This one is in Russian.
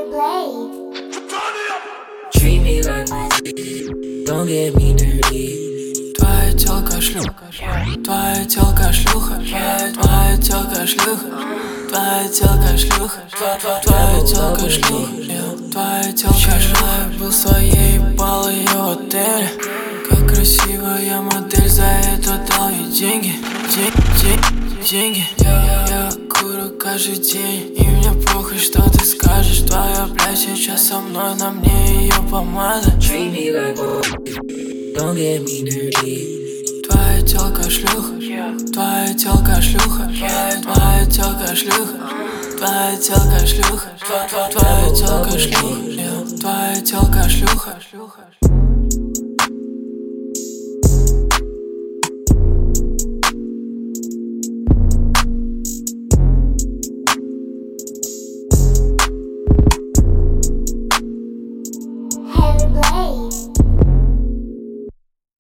Treat me like don't get me dirty. Твоя тёлка шлюха, твоя тёлка шлюха, твоя тёлка шлюха, твоя тёлка шлюха, твоя тёлка шлюха, твоя тёлка шлюха. Я был своей, ебал её отель. Как красивая модель, за это дал ей деньги. Деньги. Я курю каждый день, и мне похуй, что ты скажешь. Твоя блядь сейчас со мной, на мне её помада. Treat me like don't get me dirty. Твоя тёлка шлюха, твоя тёлка шлюха, твоя тёлка шлюха, твоя тёлка шлюха, твоя тёлка шлюха, твоя тёлка шлюха. Heavy Blade.